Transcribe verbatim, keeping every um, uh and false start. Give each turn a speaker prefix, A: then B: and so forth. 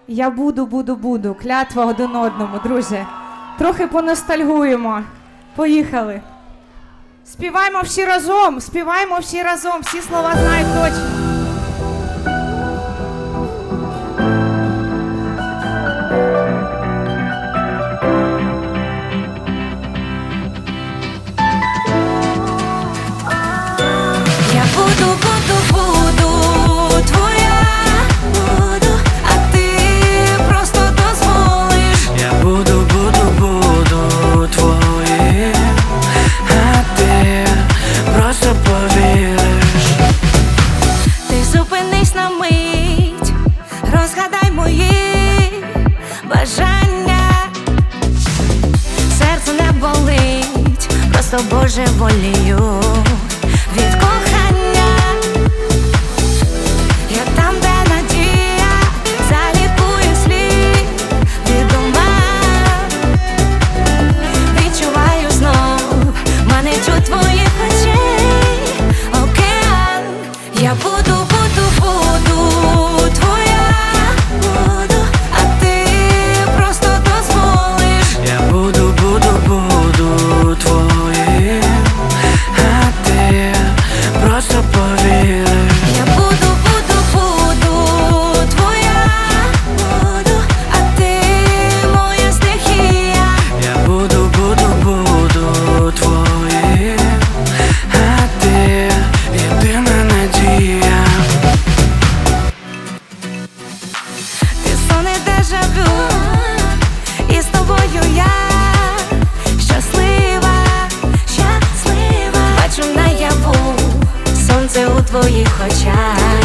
A: Я буду, буду, буду. Клятва один одному, друзі. Трохи поностальгуємо. Поїхали. Співаємо всі разом, співаємо всі разом. Всі слова знають точно.
B: Я буду, буду, буду твоя, буду, а ти просто дозволиш.
C: Я буду, буду, буду твоїм, а ти просто повіриш.
B: Ти зупинись на мить, розгадай мої бажання. Серце не болить, просто божеволію від кохання. Я там, де надія залікує слід від ума. Відчуваю знов манить у твоїх очей океан. Я буду, буду, буду твоя, буду, а ти просто дозволиш.
C: Я буду, буду, буду твоїм, а ти просто повіриш.
B: Я буду, буду, буду твоя, буду, а ти моя стихія.
C: Я буду, буду, буду твоїм, а ти єдина надія.
B: Ти сон і дежавю, і з тобою я щаслива, щаслива. Бачу наяву сонце у твоїх очах.